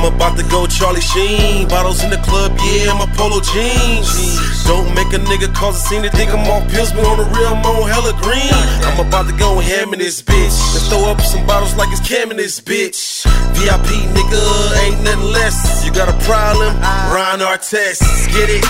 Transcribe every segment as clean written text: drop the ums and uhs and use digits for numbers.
about to go Charlie Sheen. Bottles in the club, yeah, my polo jeans. Don't make a nigga cause a scene. They think I'm off pills, but on the real, I'm on hella green. I'm about to go ham in this bitch. Let's throw up some bottles like it's Cam in this bitch. VIP nigga, ain't nothing less. You got a problem? Ron Artest, get it?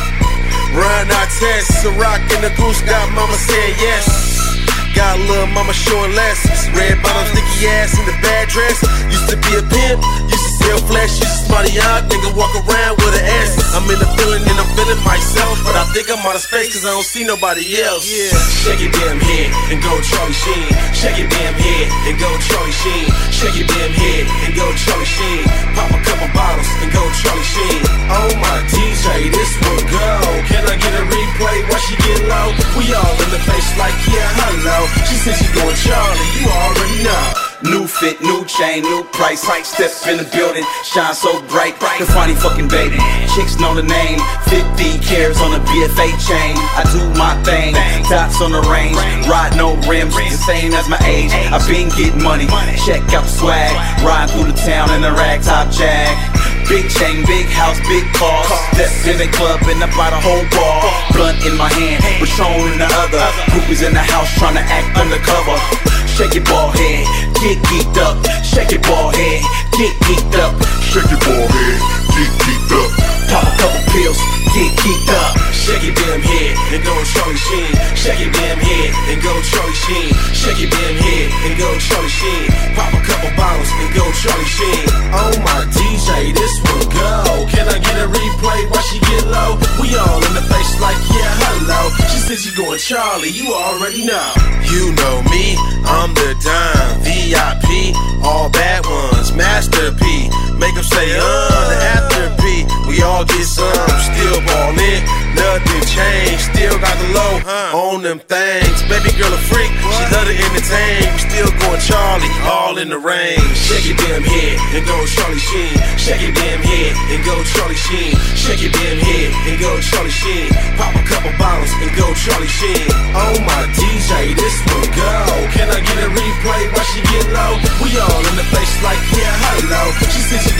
Ron Artest, Ciroc and the Goose got mama saying yes. Got little mama showing less. Red bottom, sticky ass in the bad dress. Used to be a pimp, used to sell flesh. Used to smart a young nigga, walk around with an S. I'm in the feeling and I'm feeling myself, but I think I'm out of space cause I don't see nobody else. Shake your damn head and go Charlie Sheen. Shake your damn head and go Charlie Sheen. Shake your damn head and go Charlie Sheen. Pop a couple bottles and go Charlie Sheen. Oh my DJ, this one go. Can I get a replay while she get low? We all in the face like yeah, hello. She said she going Charlie, you already know. New fit, new chain, new price. Step in the building, shine so bright. The funny fucking baby, chicks know the name. 50 cares on a BFA chain. I do my thing, dots on the range. Ride no rims, the same as my age. I been getting money, check out the swag. Ride through the town in a ragtop Jag. Big chain, big house, big cars. Step in the club and I bought a whole bar. Blunt in my hand, Patron in the other. Groupies in the house trying to act undercover. Shake your ball head, get geeked up. Shake your ball head, get geeked up. Shake your ball head, get geeked up. Pop a couple pills, get geeked up. Shake your damn head and go Charlie Sheen. Shake your damn head and go Charlie Sheen. Shake your damn head and go Charlie Sheen. Pop a couple bottles and go Charlie Sheen. Oh my DJ, this one go. Can I get a replay while she get low? We all in the face like yeah, hello. She said she going Charlie, you already know. You know me, I'm the dime. VIP, all bad ones. Master P, make them say the after P. We all get some, still ballin'. Nothing changed, still got the low on them things. Baby girl a freak, she love to entertain. We still going Charlie, all in the rain. Shake your damn head and go Charlie Sheen. Shake your damn head and go Charlie Sheen. Shake your damn head and go Charlie Sheen. Pop a couple bottles and go Charlie Sheen. Oh my DJ, this one go. Can I get a replay while she get low? We all in the face like yeah, hello. She said she